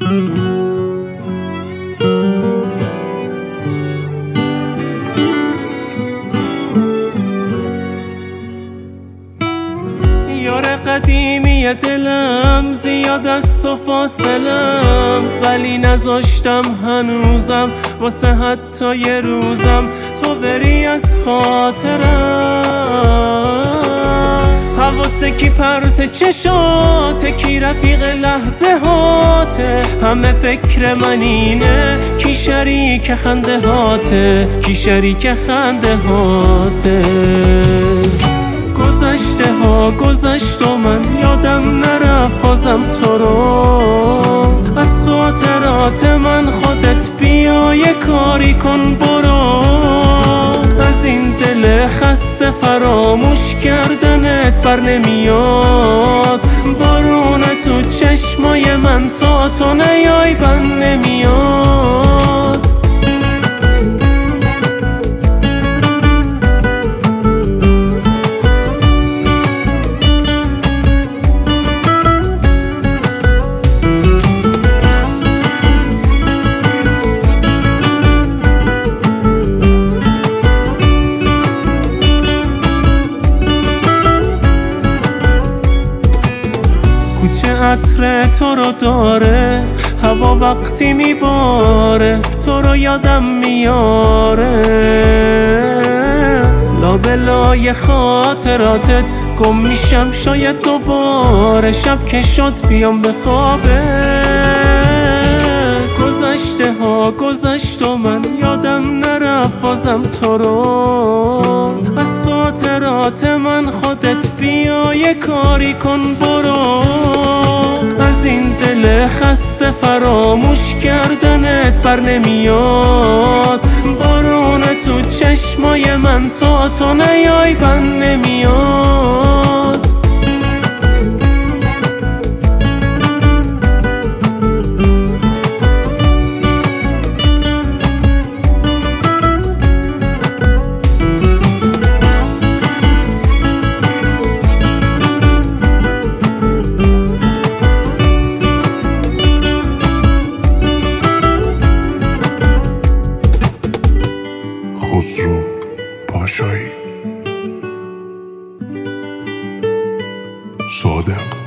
یار قدیمی دلم، زیاد از تو فاصلم، ولی نذاشتم هنوزم واسه حتی یه روزم تو بری از خاطرم. حواسه کی پرت چشاته، کی رفیق لحظه هاته، همه فکر من اینه کی شریک خنده هاته، کی شریک خنده هاته. گذشته ها گذشت و من یادم نرفت بازم تو رو، از خاطرات من خودت بیا یه کاری کن برو. از این دل خسته فراموش کردنت بر نمیاد، بارون تو چشمای من تا تو نیای بر نمیاد. کوچه عطر تو رو داره، هوا وقتی میباره تو رو یادم میاره. لابلای خاطراتت گم میشم شاید دوباره، شب که شد بیام به خوابت. گذشته ها گذشت و من یادم نرفت بازم تو رو، از خاطرات من خودت بیا یه کاری کن برو. از این دل خسته فراموش کردنت بر نمیاد، بارون تو چشمای من تا تو نیای بر نمیاد. خسرو پاشایی، صادق